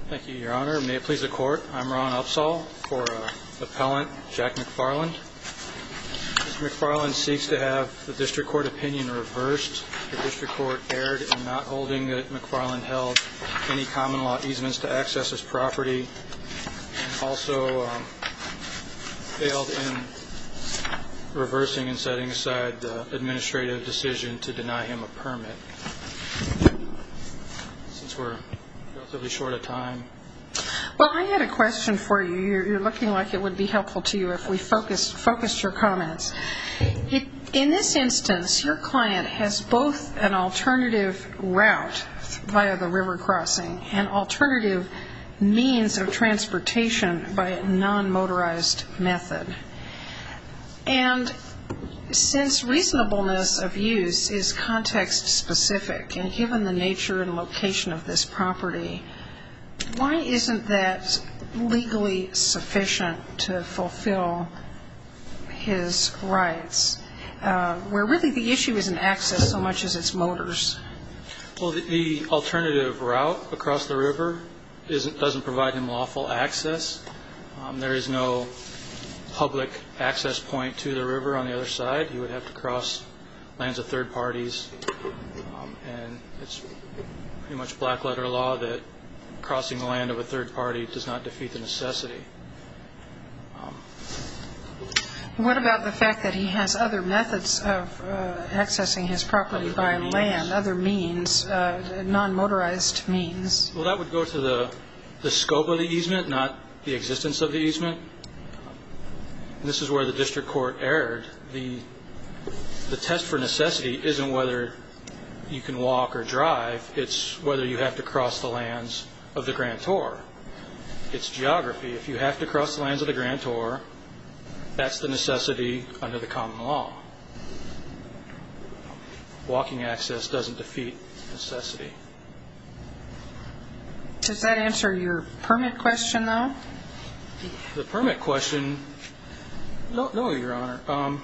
Thank you, Your Honor. May it please the Court, I'm Ron Upsall for Appellant Jack McFarland. Mr. McFarland seeks to have the District Court opinion reversed. The District Court erred in not holding that McFarland held any common law easements to access his property, and also failed in reversing and setting aside the administrative decision to deny him a permit. Since we're relatively short of time. Well, I had a question for you. You're looking like it would be helpful to you if we focused your comments. In this instance, your client has both an alternative route via the river crossing and alternative means of transportation by a non-motorized method. And since reasonableness of use is context specific, and given the nature and location of this property, why isn't that legally sufficient to fulfill his rights, where really the issue isn't access so much as it's motors? Well, the alternative route across the river doesn't provide him lawful access. There is no public access point to the river on the other side. He would have to cross lands of third parties, and it's pretty much black letter law that crossing the land of a third party does not defeat the necessity. What about the fact that he has other methods of accessing his property by land, other means, non-motorized means? Well, that would go to the scope of the easement, not the existence of the easement. And this is where the District Court erred. The test for necessity isn't whether you can walk or drive, it's whether you have to cross the lands of the grantor. It's geography. If you have to cross the lands of the grantor, that's the necessity under the common law. Walking access doesn't defeat necessity. Does that answer your permit question, though? The permit question, no, Your Honor.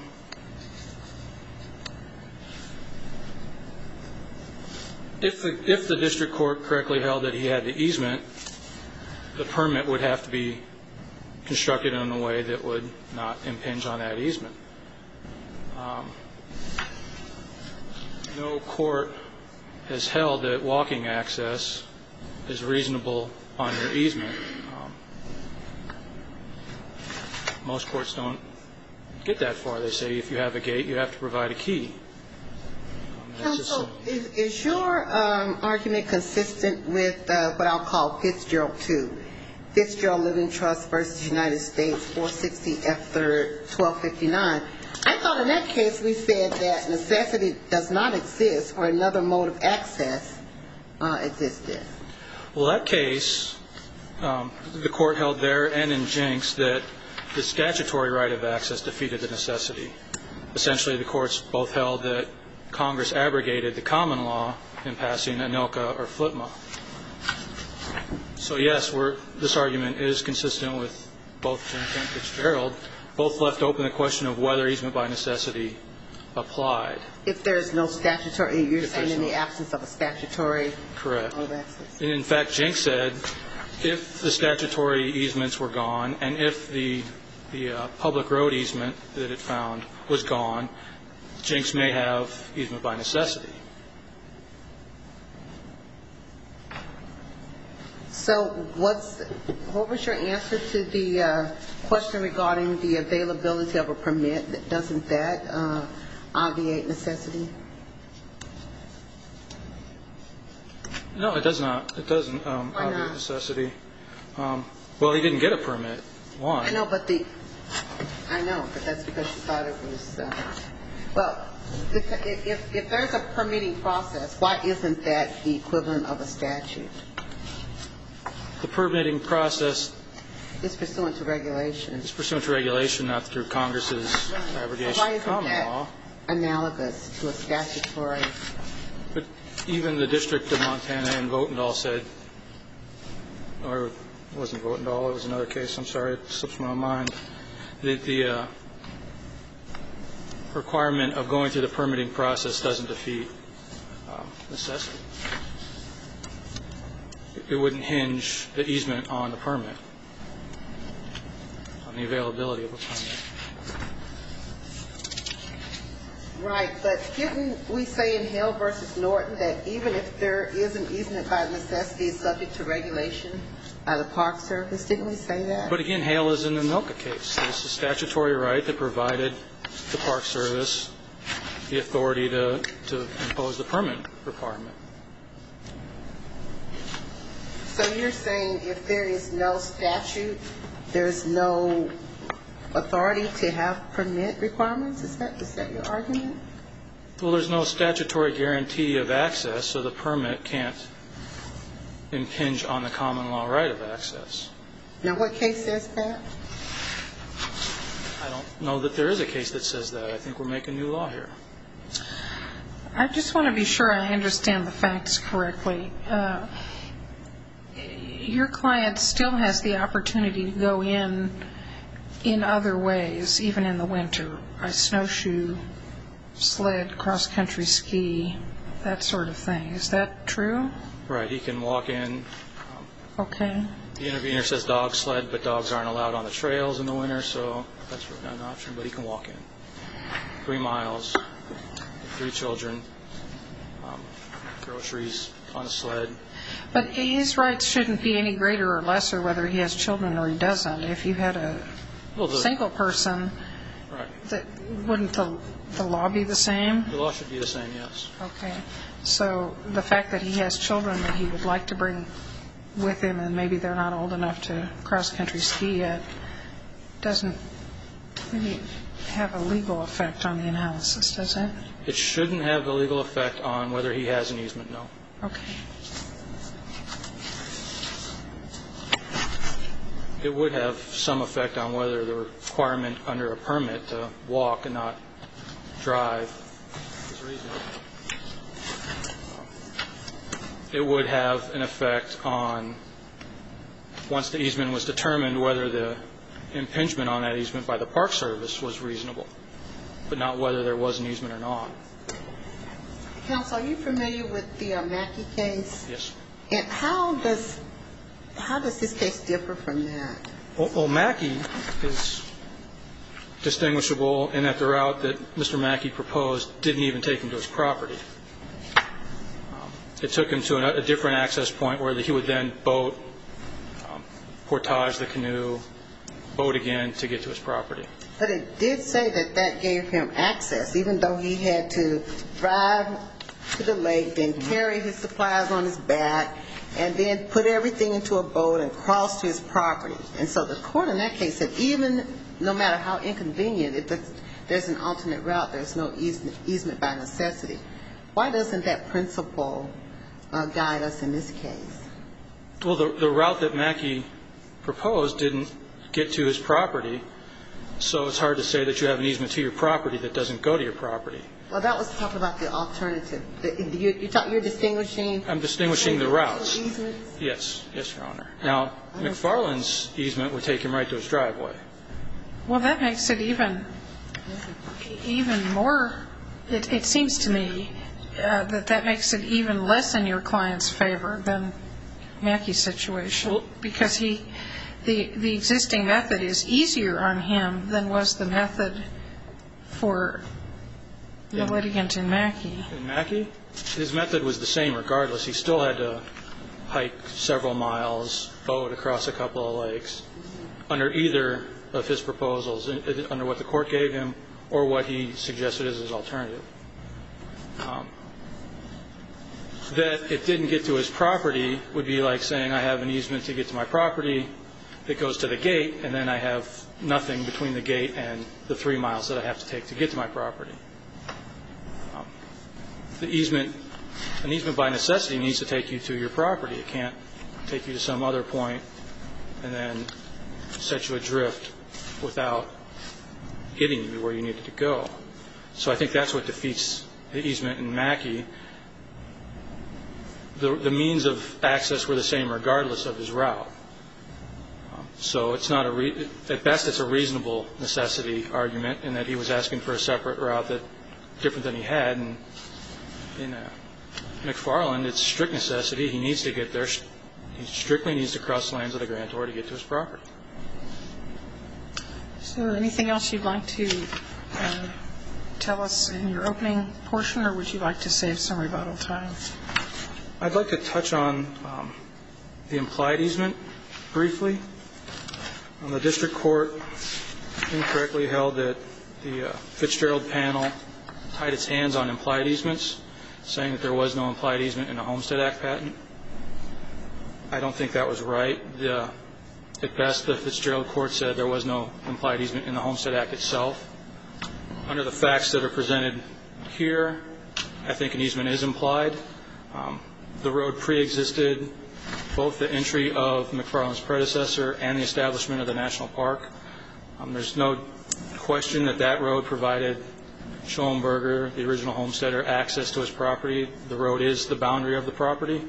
If the District Court correctly held that he had the easement, the permit would have to be constructed in a way that would not impinge on that easement. No court has held that walking access is reasonable on your easement. Most courts don't get that far. They say if you have a gate, you have to provide a key. Counsel, is your argument consistent with what I'll call Fitzgerald 2, Fitzgerald Living Trust versus United States, 460 F3rd 1259? I thought in that case we said that necessity does not exist or another mode of access existed. Well, that case, the court held there and in Jenks that the statutory right of access defeated the necessity. Essentially, the courts both held that Congress abrogated the common law in passing ANILCA or FLTMA. So, yes, this argument is consistent with both Jenks and Fitzgerald. Both left open the question of whether easement by necessity applied. If there is no statutory, you're saying in the absence of a statutory correct mode of access? And in fact, Jenks said if the statutory easements were gone and if the public road easement that it found was gone, Jenks may have easement by necessity. So what was your answer to the question regarding the availability of a permit? Doesn't that obviate necessity? No, it does not. It doesn't obviate necessity. Well, he didn't get a permit. One. I know, but that's because you thought it was. Well, if there's a permitting process, why isn't that the equivalent of a statute? The permitting process is pursuant to regulation. It's pursuant to regulation, not through Congress's abrogation of common law. Why isn't that analogous to a statutory? But even the District of Montana and Votendall said, or it wasn't Votendall, it was another case, I'm sorry, it slips my mind, that the requirement of going through the permitting process doesn't defeat necessity. it wouldn't hinge the easement on the permit, on the availability of a permit. Right, but didn't we say in Hale v. Norton that even if there is an easement by necessity, it's subject to regulation by the Park Service? Didn't we say that? But again, Hale is in the Milka case. There's a statutory right that provided the Park Service the authority to impose the permit requirement. So you're saying if there is no statute, there's no authority to have permit requirements? Is that your argument? Well, there's no statutory guarantee of access, so the permit can't impinge on the common law right of access. Now, what case says that? I don't know that there is a case that says that. I think we're making new law here. I just want to be sure I understand the facts correctly. Your client still has the opportunity to go in other ways, even in the winter, by snowshoe, sled, cross-country ski, that sort of thing. Is that true? Right. He can walk in. Okay. The intervener says dog sled, but dogs aren't allowed on the trails in the winter, so that's really not an option, but he can walk in. 3 miles, 3 children, groceries on a sled. But his rights shouldn't be any greater or lesser whether he has children or he doesn't. If you had a single person, right, wouldn't the law be the same? The law should be the same, yes. Okay. So the fact that he has children that he would like to bring with him and maybe they're not old enough to cross-country ski yet doesn't really have a legal effect on the analysis, does it? It shouldn't have a legal effect on whether he has an easement, no. Okay. It would have some effect on whether the requirement under a permit to walk and not drive is reasonable. It would have an effect on, once the easement was determined, whether the impingement on that easement by the Park Service was reasonable, but not whether there was an easement or not. Counsel, are you familiar with the Mackey case? Yes. And how does this case differ from that? Well, Mackey is distinguishable in that the route that Mr. Mackey proposed didn't even take him to his property. It took him to a different access point where he would then boat, portage the canoe, boat again to get to his property. But it did say that that gave him access, even though he had to drive to the lake, then carry his supplies on his back, and then put everything into a boat and cross to his property. And so the court in that case said even no matter how inconvenient, if there's an alternate route, there's no easement by necessity. Why doesn't that principle guide us in this case? Well, the route that Mackey proposed didn't get to his property, so it's hard to say that you have an easement to your property that doesn't go to your property. Well, that was talking about the alternative. You're distinguishing? I'm distinguishing the routes. Easements? Yes, Your Honor. Now, McFarland's easement would take him right to his driveway. Well, that makes it even more. It seems to me that makes it even less in your client's favor than Mackey's situation, because the existing method is easier on him than was the method for the litigant in Mackey. In Mackey, his method was the same regardless. He still had to hike several miles, boat across a couple of lakes, under either of his proposals, under what the court gave him or what he suggested as his alternative. That it didn't get to his property would be like saying I have an easement to get to my property that goes to the gate, and then I have nothing between the gate and the 3 miles that I have to take to get to my property. An easement by necessity needs to take you to your property. It can't take you to some other point and then set you adrift without getting you where you needed to go. So I think that's what defeats the easement in Mackey. The means of access were the same regardless of his route. So it's not at best it's a reasonable necessity argument in that he was asking for a separate route that different than he had. And in McFarland, it's strict necessity. He needs to get there He strictly needs to cross the lands of the grantor to get to his property. Is there anything else you'd like to tell us in your opening portion, or would you like to save some rebuttal time? I'd like to touch on the implied easement briefly. The district court incorrectly held that the Fitzgerald panel tied its hands on implied easements, saying that there was no implied easement in the Homestead Act patent. I don't think that was right. At best, the Fitzgerald court said there was no implied easement in the Homestead Act itself. Under the facts that are presented here, I think an easement is implied. The road pre-existed both the entry of McFarland's predecessor and the establishment of the national park. There's no question that that road provided Schoenberger, the original homesteader, access to his property. The road is the boundary of the property.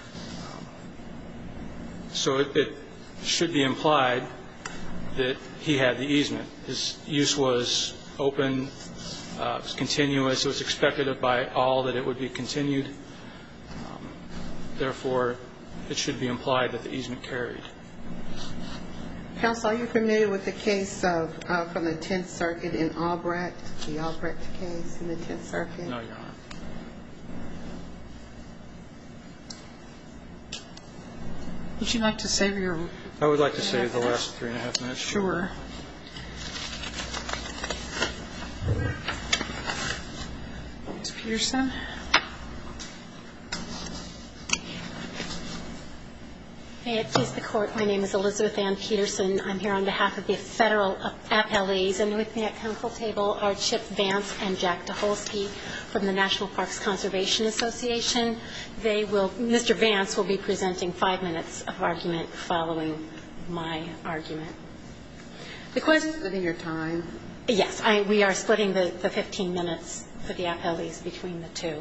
So it should be implied that he had the easement. His use was open, it was continuous. It was expected by all that it would be continued. Therefore, it should be implied that the easement carried. Counsel, are you familiar with the case from the 10th Circuit in Albrecht, the Albrecht case in the 10th Circuit? No, Your Honor. Would you like to save your... I would like to save the last 3.5 minutes. Sure. Ms. Peterson? May it please the Court, my name is Elizabeth Ann Peterson. I'm here on behalf of the federal appellees, and with me at council table are Chip Vance and Jack Tucholsky from the National Parks Conservation Association. Mr. Vance will be presenting 5 minutes of argument following my argument. The question... Splitting your time? Yes, we are splitting the 15 minutes for the appellees between the two.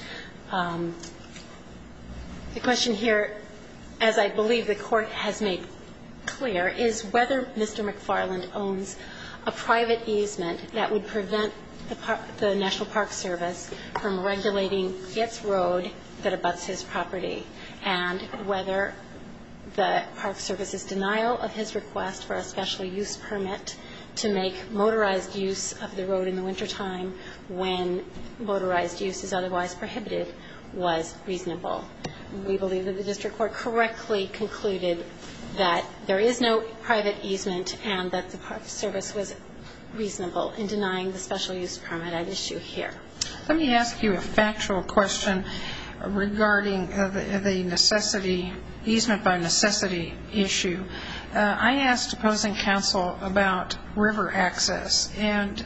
The question here, as I believe the Court has made clear, is whether Mr. McFarland owns a private easement that would prevent the National Park Service from regulating its road that abuts his property, and whether the Park Service's denial of his request for a special use permit to make motorized use of the road in the wintertime when motorized use is otherwise prohibited was reasonable. We believe that the district court correctly concluded that there is no private easement and that the Park Service was reasonable in denying the special use permit at issue here. Let me ask you a factual question regarding the necessity, easement by necessity issue. I asked opposing counsel about river access, and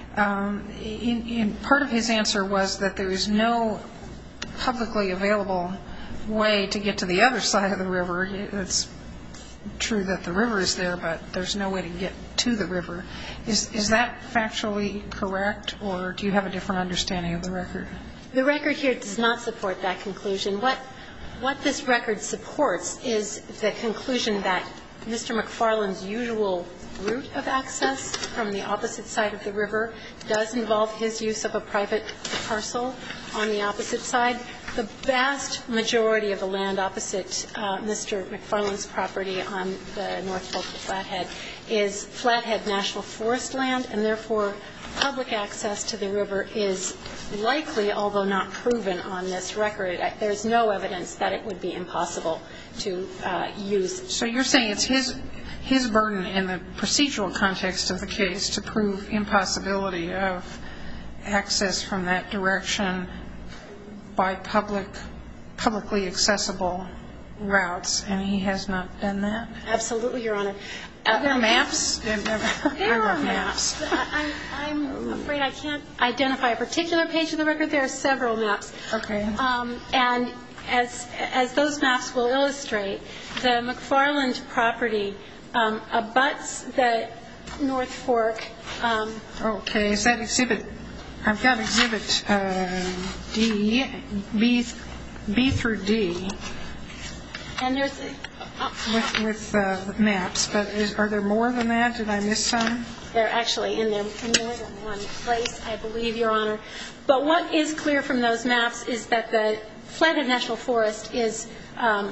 in part of his answer was that there is no publicly available way to get to the other side of the river. It's true that the river is there, but there's no way to get to the river. Is that factually correct, or do you have a different understanding of the record? The record here does not support that conclusion. What this record supports is the conclusion that Mr. McFarland's usual route of access from the opposite side of the river does involve his use of a private parcel on the opposite side. The vast majority of the land opposite Mr. McFarland's property on the North Fork of Flathead is Flathead National Forest land, and therefore public access to the river is likely, although not proven on this record. There's no evidence that it would be impossible to use. So you're saying it's his burden in the procedural context of the case to prove impossibility of access from that direction by publicly accessible routes, and he has not done that? Absolutely, Your Honor. Are there maps? There are maps. I'm afraid I can't identify a particular page of the record. There are several maps. Okay. And as those maps will illustrate, the McFarland property abuts the North Fork. Okay. Is that exhibit? I've got exhibit D, B through D. And there's with maps, but are there more than that? Did I miss some? They're actually in more than one place, I believe, Your Honor. But what is clear from those maps is that the Flathead National Forest is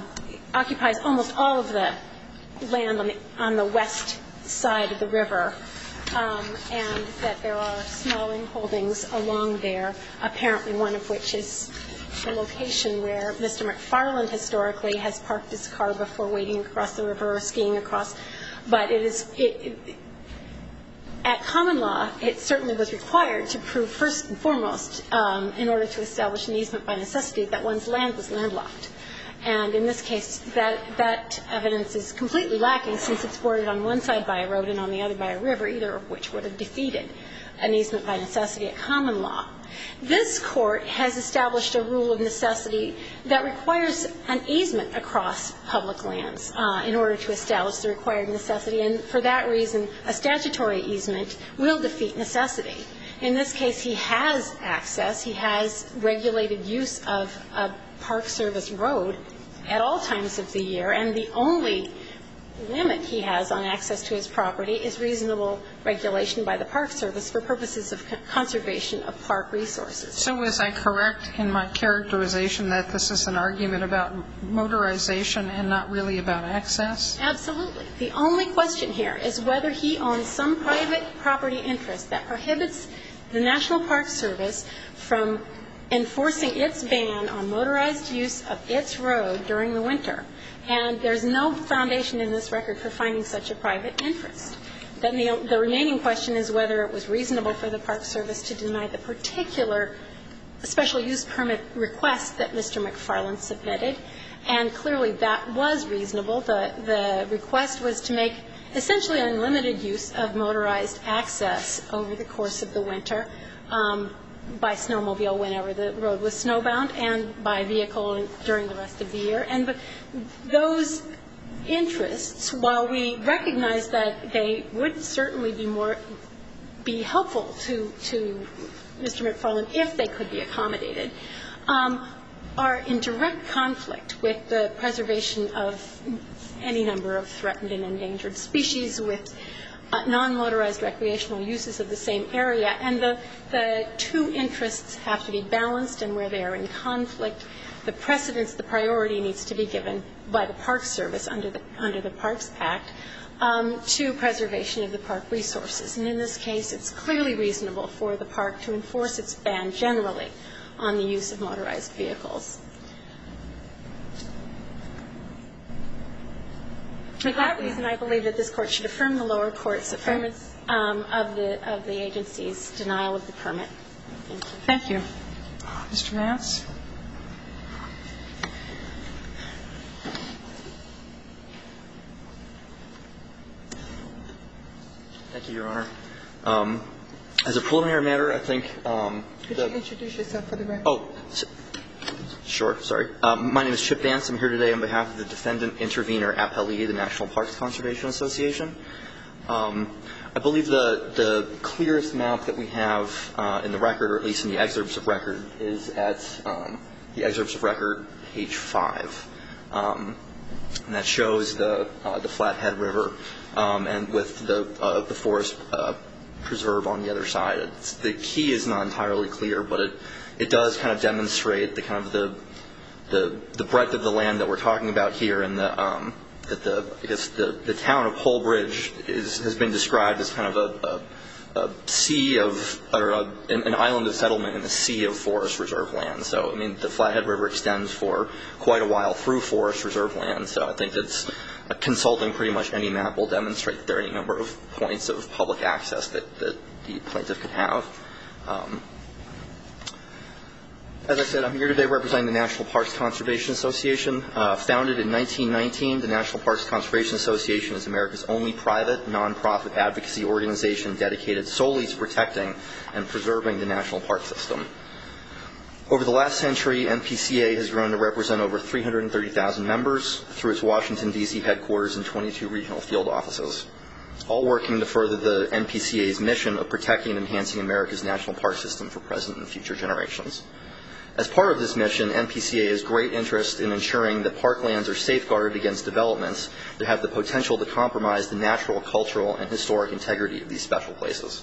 occupies almost all of the land on the west side of the river, and that there are small holdings along there, apparently one of which is the location where Mr. McFarland historically has parked his car before wading across the river or skiing across. But at common law, it certainly was required to prove first and foremost, in order to establish an easement by necessity, that one's land was landlocked. And in this case, that evidence is completely lacking, since it's bordered on one side by a road and on the other by a river, either of which would have defeated an easement by necessity at common law. This Court has established a rule of necessity that requires an easement across public lands in order to establish the required necessity, and for that reason, a statutory easement will defeat necessity. In this case, he has access. He has regulated use of a Park Service road at all times of the year, and the only limit he has on access to his property is reasonable regulation by the Park Service for purposes of conservation of park resources. So was I correct in my characterization that this is an argument about motorization and not really about access? Absolutely. The only question here is whether he owns some private property interest that prohibits the National Park Service from enforcing its ban on motorized use of its road during the winter. And there's no foundation in this record for finding such a private interest. Then the remaining question is whether it was reasonable for the Park Service to deny the particular special use permit request that Mr. McFarland submitted. And clearly that was reasonable. The request was to make essentially unlimited use of motorized access over the course of the winter, by snowmobile whenever the road was snowbound, and by vehicle during the rest of the year. And those interests, while we recognize that they would certainly be helpful to Mr. McFarland if they could be accommodated, are in direct conflict with the preservation of any number of threatened and endangered species, with non-motorized recreational uses of the same area. And the two interests have to be balanced, and where they are in conflict, the precedence, the priority needs to be given by the Park Service under the Parks Act to preservation of the park resources. And in this case, it's clearly reasonable for the park to enforce its ban generally on the use of motorized vehicles. For that reason, I believe that this Court should affirm the lower court's affirmance of the agency's denial of the permit. Thank you. Thank you. Mr. Vance? Thank you, Your Honor. As a preliminary matter, I think Could you introduce yourself for the record? Oh, sure. Sorry. My name is Chip Vance. I'm here today on behalf of the defendant intervener appellee, the National Parks Conservation Association. I believe the clearest map that we have in the record, or at least in the excerpts of record, is at the excerpts of record, page 5. And that shows the Flathead River and with the forest preserve on the other side. The key is not entirely clear, but it does kind of demonstrate the kind of the breadth of the land that we're talking about here, and I guess the town of Polebridge has been described as kind of a sea of, or an island of settlement in a sea of forest reserve land. So, I mean, the Flathead River extends for quite a while through forest reserve land. So I think that's consulting pretty much any map will demonstrate that there are any number of points of public access that the plaintiff could have. As I said, I'm here today representing the National Parks Conservation Association. Founded in 1919, the National Parks Conservation Association is America's only private, nonprofit advocacy organization dedicated solely to protecting and preserving the national park system. Over the last century, NPCA has grown to represent over 330,000 members through its Washington, D.C. headquarters and 22 regional field offices, all working to further the NPCA's mission of protecting and enhancing America's national park system for present and future generations. As part of this mission, NPCA has great interest in ensuring that parklands are safeguarded against developments that have the potential to compromise the natural, cultural, and historic integrity of these special places.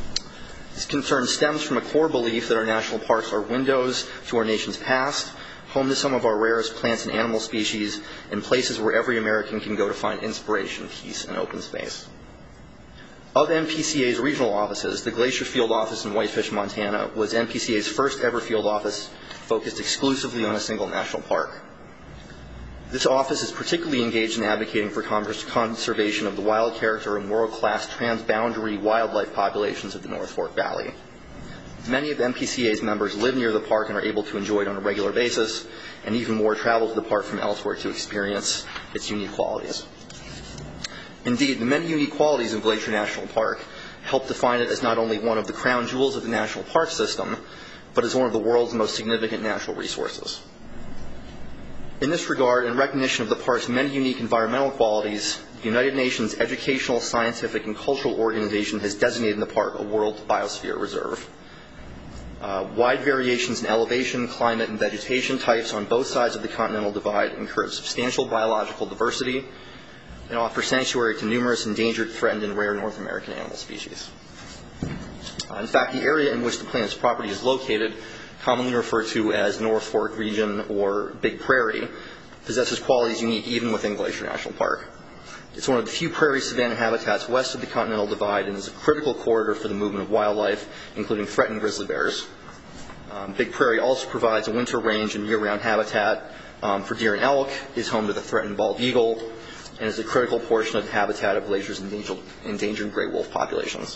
This concern stems from a core belief that our national parks are windows to our nation's past, home to some of our rarest plants and animal species, and places where every American can go to find inspiration, peace, and open space. Of MPCA's regional offices, the Glacier Field office in Whitefish, Montana, was MPCA's first ever field office focused exclusively on a single national park. This office is particularly engaged in advocating for conservation of the wild character and world-class transboundary wildlife populations of the North Fork Valley. Many of MPCA's members live near the park and are able to enjoy it on a regular basis, and even more travel to the park from elsewhere to experience its unique qualities. Indeed, the many unique qualities of Glacier National Park help define it as not only one of the crown jewels of the national park system, but as one of the world's most significant natural resources. In this regard, in recognition of the park's many unique environmental qualities, the United Nations Educational, Scientific, and Cultural Organization has designated the park a World Biosphere Reserve. Wide variations in elevation, climate, and vegetation types on both sides of the Continental Divide encourage substantial biological diversity and offer sanctuary to numerous endangered, threatened, and rare North American animal species. In fact, the area in which the plant's property is located, commonly referred to as North Fork Region or Big Prairie, possesses qualities unique even within Glacier National Park. It's one of the few prairie savanna habitats west of the Continental Divide and is a critical corridor for the movement of wildlife, including threatened grizzly bears. Big Prairie also provides a winter range and year-round habitat for deer and elk, is home to the threatened bald eagle, and is a critical portion of the habitat of Glacier's endangered gray wolf populations.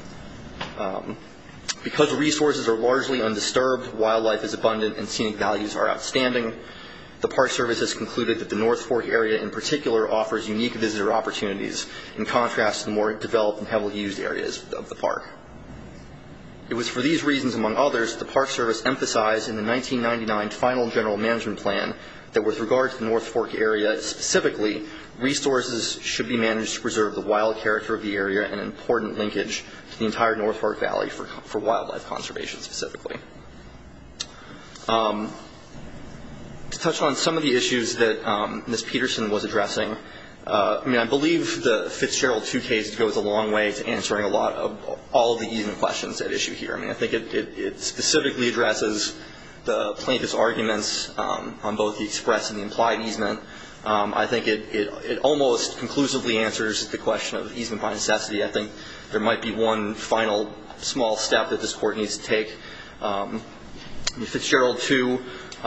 Because the resources are largely undisturbed, wildlife is abundant, and scenic values are outstanding, the Park Service has concluded that the North Fork area in particular offers unique visitor opportunities in contrast to the more developed and heavily used areas of the park. It was for these reasons, among others, the Park Service emphasized in the 1999 Final General Management Plan that with regard to the North Fork area specifically, resources should be managed to preserve the wild character of the area and an important linkage to the entire North Fork Valley for wildlife conservation specifically. To touch on some of the issues that Ms. Peterson was addressing, I believe the Fitzgerald 2 case goes a long way to answering a lot of all of the easement questions at issue here. I think it specifically addresses the plaintiff's arguments on both the express and the implied easement. I think it almost conclusively answers the question of easement by necessity. I think there might be one final small step that this court needs to take. Fitzgerald 2,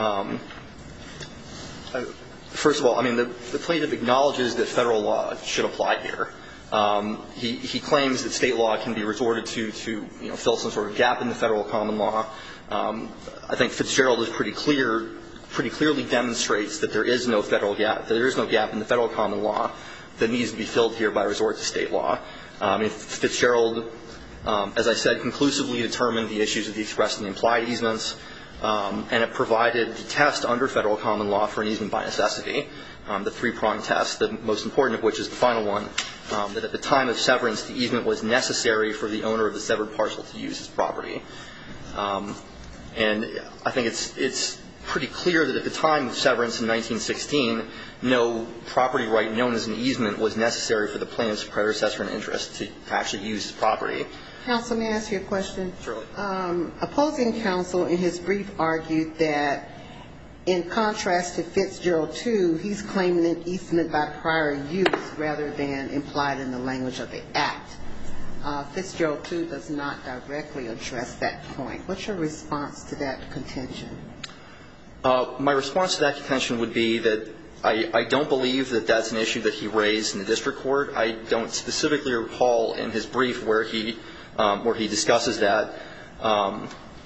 first of all, the plaintiff acknowledges that federal law should apply here. He claims that state law can be resorted to fill some sort of gap in the federal common law. I think Fitzgerald is pretty clearly demonstrates that there is no federal gap, that there is no gap in the federal common law that needs to be filled here by resort to state law. Fitzgerald, as I said, conclusively determined the issues of the express and the implied easements, and it provided the test under federal common law for an easement by necessity, the three-pronged test, the most important of which is the final one, that at the time of severance, the easement was necessary for the owner of the severed parcel to use his property. And I think it's pretty clear that at the time of severance in 1916, no property right known as an easement was necessary for the plaintiff's predecessor in interest to actually use his property. Counsel, may I ask you a question? Surely. Opposing counsel in his brief argued that in contrast to Fitzgerald 2, he's claiming an easement by prior use rather than implied in the language of the Act. Fitzgerald 2 does not directly address that point. What's your response to that contention? My response to that contention would be that I don't believe that that's an issue that he raised in the district court. I don't specifically recall in his brief where he discusses that. Well,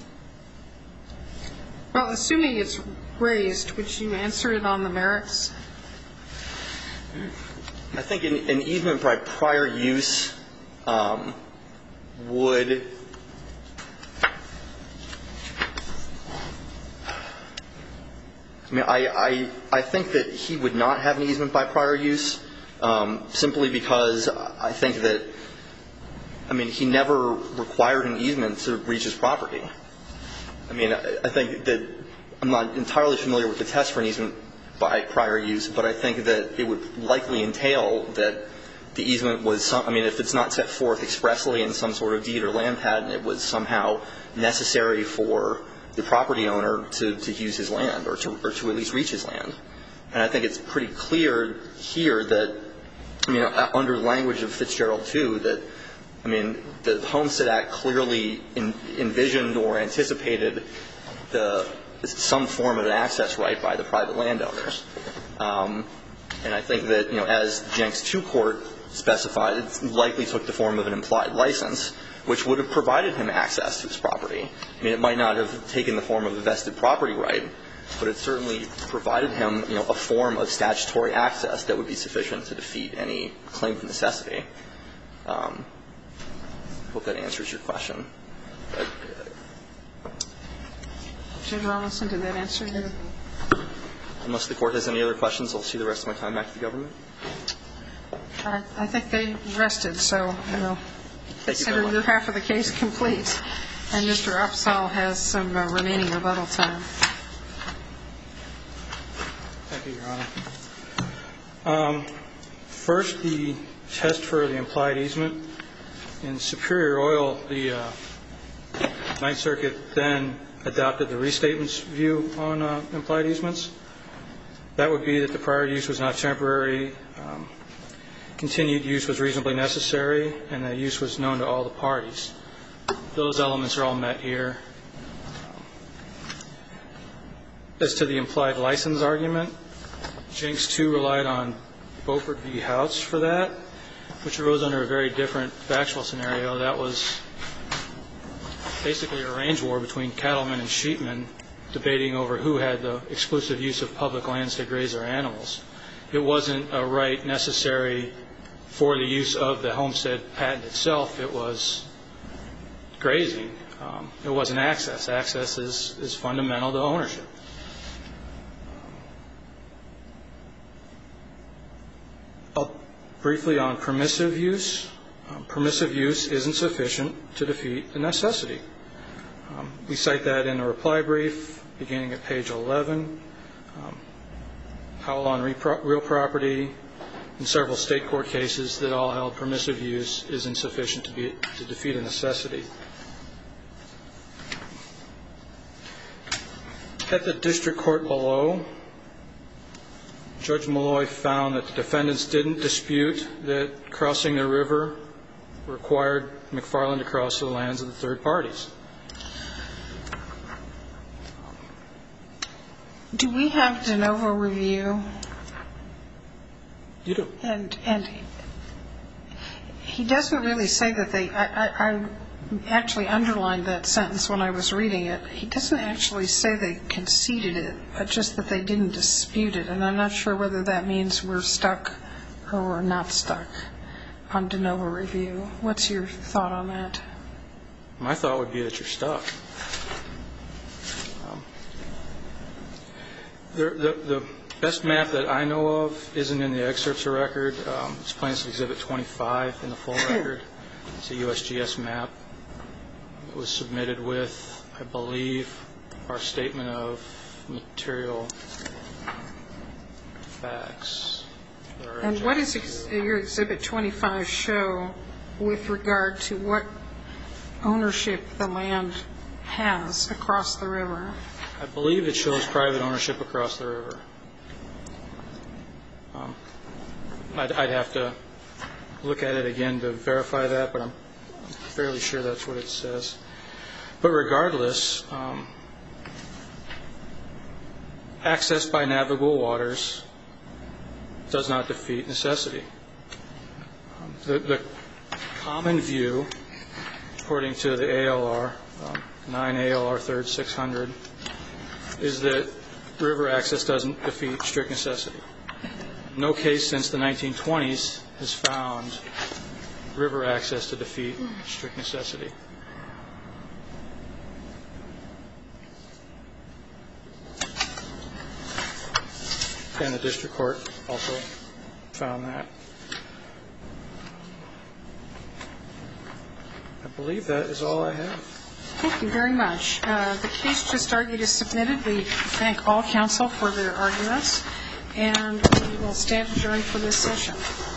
assuming it's raised, would you answer it on the merits? I think an easement by prior use would I think that he would not have an easement by prior use simply because I think that he never required an easement to reach his property. I think that I'm not entirely familiar with the test for an easement by prior use, but I think that it would likely entail that the easement was if it's not set forth expressly in some sort of deed or land patent, it was somehow necessary for the property owner to use his land or to at least reach his land. And I think it's pretty clear here that, I mean, under the language of Fitzgerald II, that, I mean, the Homestead Act clearly envisioned or anticipated some form of an access right by the private landowners. And I think that, you know, as Jenks II court specified, it likely took the form of an implied license, which would have provided him access to his property. I mean, it might not have taken the form of a vested property right, but it certainly provided him, you know, a form of statutory access that would be sufficient to defeat any claim of necessity. I hope that answers your question. Judge Rawlinson, did that answer your? Unless the Court has any other questions, I'll see the rest of my time back to the government. I think they rested, so we'll consider your half of the case complete. And Mr. Upsall has some remaining rebuttal time. Thank you, Your Honor. First, the test for the implied easement. In Superior Oil, the Ninth Circuit then adopted the restatement's view on implied easements. That would be that the prior use was not temporary, continued use was reasonably necessary, and that use was known to all the parties. Those elements are all met here. As to the implied license argument, Jenks II relied on Beaufort v. House for that, which arose under a very different factual scenario. That was basically a range war between cattlemen and sheepmen debating over who had the exclusive use of public lands to graze their animals. It wasn't a right necessary for the use of the homestead patent itself. It was grazing. It wasn't access. Access is fundamental to ownership. Briefly on permissive use. Permissive use isn't sufficient to defeat the necessity. We cite that in a reply brief beginning at page 11. Howell on real property, and several state court cases that all held permissive use is insufficient to defeat a necessity. At the district court below, Judge Malloy found that the defendants didn't dispute that crossing the river required McFarland to cross the lands of the third parties. Do we have de novo review? You do. And he doesn't really say that they, I actually underlined that sentence when I was reading it. He doesn't actually say they conceded it, but just that they didn't dispute it. And I'm not sure whether that means we're stuck or we're not stuck on de novo review. What's your thought on that? My thought would be that you're stuck. The best map that I know of isn't in the excerpts of record. It's Plaintiff's Exhibit 25 in the full record. It's a USGS map. It was submitted with, I believe, our statement of material facts. And what does your Exhibit 25 show with regard to what ownership the land has across the river? I believe it shows private ownership across the river. I'd have to look at it again to verify that, but I'm fairly sure that's what it says. But regardless, access by navigable waters does not defeat necessity. The common view, according to the ALR, 9 ALR 3rd 600, is that river access doesn't defeat strict necessity. No case since the 1920s has found river access to defeat strict necessity. And the district court also found that. I believe that is all I have. Thank you very much. The case just argued is submitted. We thank all counsel for their arguments, and we will stand adjourned for this session.